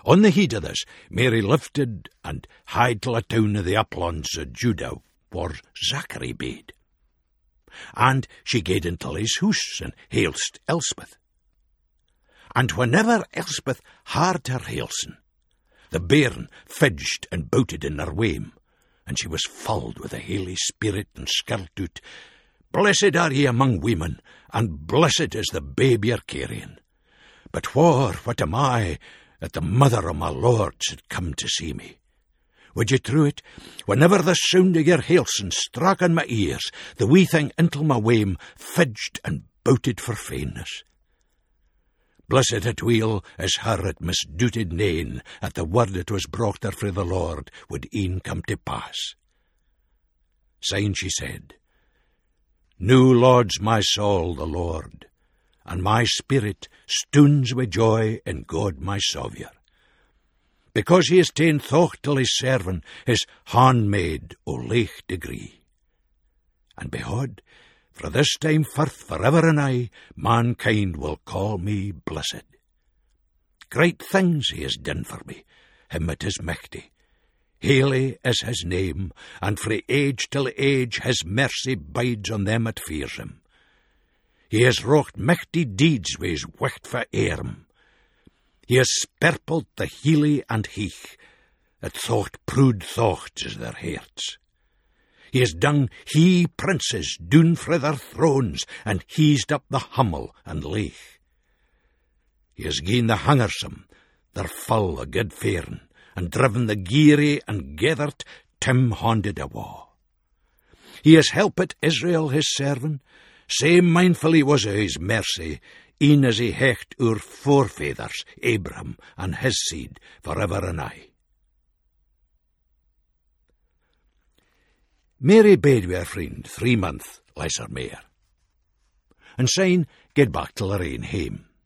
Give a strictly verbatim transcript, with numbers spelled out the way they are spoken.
On the heed of this, Mary lifted and hied till a town of the uplands of Judah, where Zachary bade. And she gaed into his house and hailst Elspeth. And whenever Elspeth heard her hailson, the bairn fidged and bouted in her wame, and she was filled with the Holy Spirit and skirled out, Blessed are ye among women, and blessed is the babe ye're carrying. But whore, what am I, that the mother of my Lord should come to see me? Would ye true it, whenever the sound of your hailson struck on my ears, the wee thing intil my wame fidged and bouted for fainness. Blessed at weel is her that misdouted nane, at the word that was brought her frae the Lord would e'en come to pass. Syne she said, Now lauds my soul the Lord, and my spirit stoons with joy in God my Saviour, because he has ta'en thought till his servant, his handmaid, o leich degree. And behold, fra this time forth, forever and aye, mankind will call me blessed. Great things he has done for me, him that is mighty. Holy is his name, and frae age till age his mercy bides on them that fears him. He has wrought mighty deeds wi' his wichtfu arm. He has sperpeld the healy and heich, that thought prude thoughts is their hearts. He has done he princes doon frae their thrones, and heased up the hummel and leich. He has gi'en the hungersome their full o' good fairn, and driven the geary and gathered tim-handed awa. He has helped Israel his servant, same mindful he was o' his mercy, e'en as he hecht oor forefathers, Abraham and his seed, forever and aye. Mary bade wi' her friend three months, lesser mair, and syne gaed back till her ain hame.